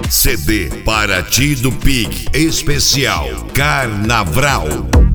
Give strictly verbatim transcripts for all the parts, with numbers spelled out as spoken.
C D Paraty do Pig especial Carnaval.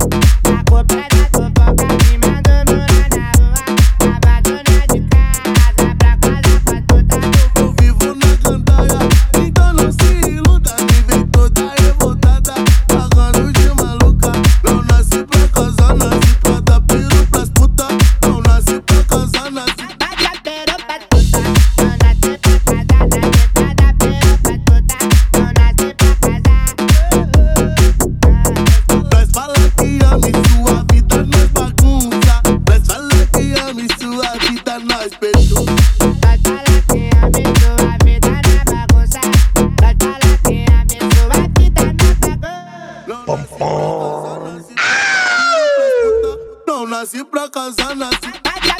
Não nasci pra casar, nasci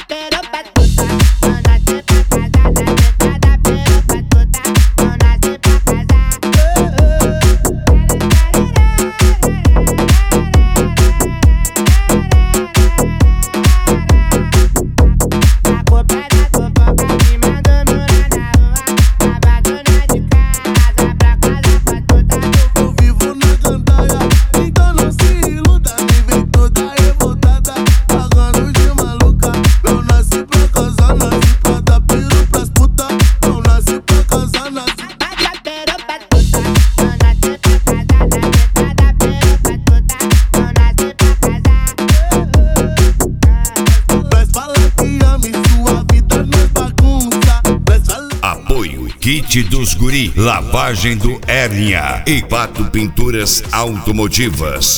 Kit dos Guri, lavagem do Hérnia e Pato Pinturas Automotivas.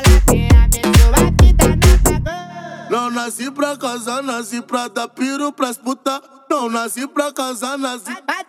Não nasci pra casar, nasci pra dar piro pras puta. Não nasci pra casar, nasci